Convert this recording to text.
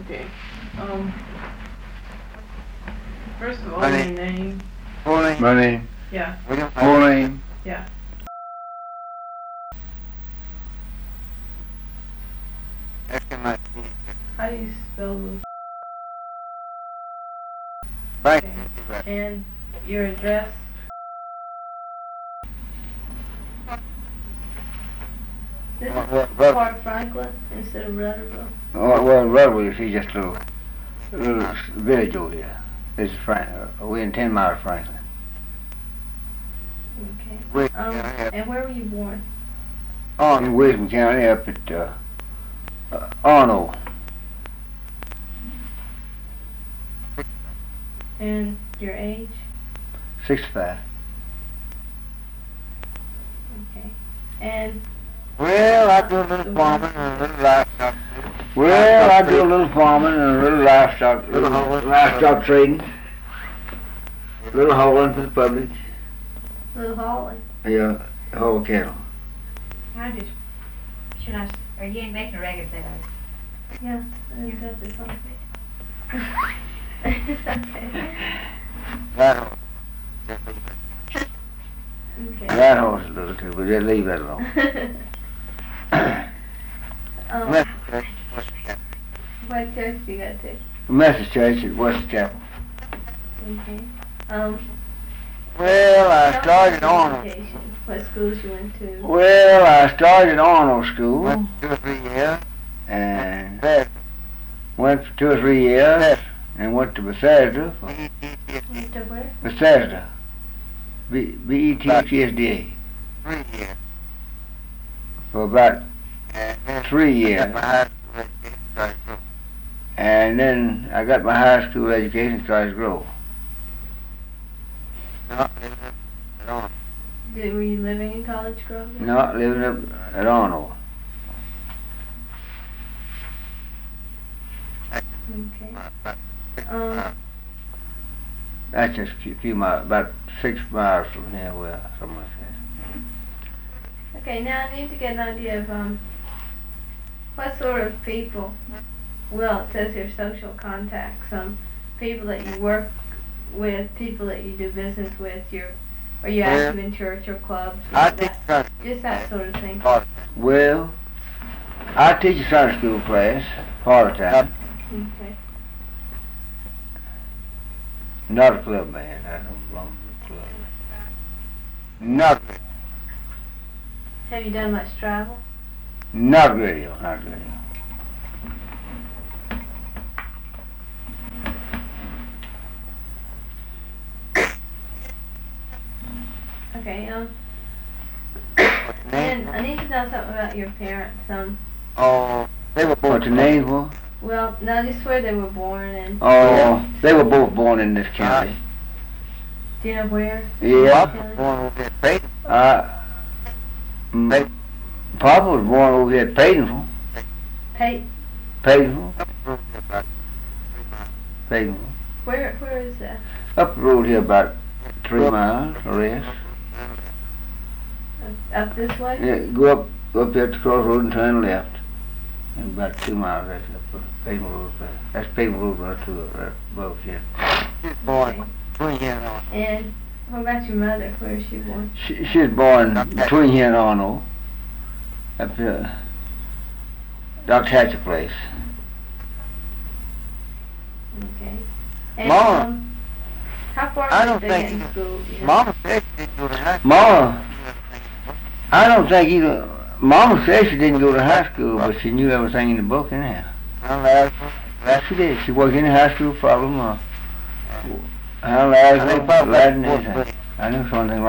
Okay. First of all, My your name. name. Full name. My name. Yeah. William Full name. Yeah. S-M-I-T. How do you spell the? Right. Okay. And your address? This is Park Franklin instead of Rutherford. Oh, well, Rutherford is just a little village over here. This is we're in 10 miles of Franklin. Okay. And where were you born? In Wisdom County, up at Arnold. And your age? 65. Okay. And Well, I do a little farming and a little livestock. Well, I do a little farming and a little livestock trading. A little hauling for the public. little hauling. Yeah, haul cattle. Or you ain't making a record there, are you? Yeah, I think that'd be fun. Okay. That Okay. That horse a little too, but they leave that alone. What church do you go to? Methodist Church at West Chapel. Okay. Well, I started on. Education. What schools you went to? Well, I started Arnold School Went 2 or 3 years. and Bethesda. went for 2 or 3 years and went to Bethesda. Went to where? Bethesda. B-E-T-H-E-S-D-A. 3 years. For about And then 3 years. got my high school education, started to grow. And then I got my high school education and started to grow. Not living at all. Were you living in College Grove? Not living up at Arnold. Okay. But That's just a few miles, about 6 miles from here, well, something like that. Okay, now I need to get an idea of what sort of people. Well, it says here social contacts. People that you work with, people that you do business with. Are you active in church or clubs? I think Just that sort of thing. Well, I teach a Sunday school class part of the time. Okay. Not a club man. I don't belong to a club. Not, Have you done much travel? not really, not really. Okay. What's the name? And I need to know something about your parents. Oh, they were both What's the name for? Well, now just where they were born and. Oh, they were both born in this county. Do you know where? Yeah. Papa was born over there, Peyton. Papa was born over here at Padenville. Padenville. Up the road there about 3 miles. Padenville. Where is that? Up the road here about 3 miles or less. Up this way? Yeah, go up there at the crossroad and turn left. And about 2 miles that's up Padenville Road. That's Padenville Road right to right above here. She was born between here and on. And what about your mother? Where is she born? She was born between here and Arnold. Up here. Dr. Hatcher place. Okay. And, Mama. How far I did don't they think get in you- school? Do you know? Mama said she didn't go to high school. Mama, I don't think either. Mama said she didn't go to high school, but she knew everything in the book anyhow. Well, She did. She worked in the high school problem. I think Latin, probably Latin, fourth anything. grade. I knew something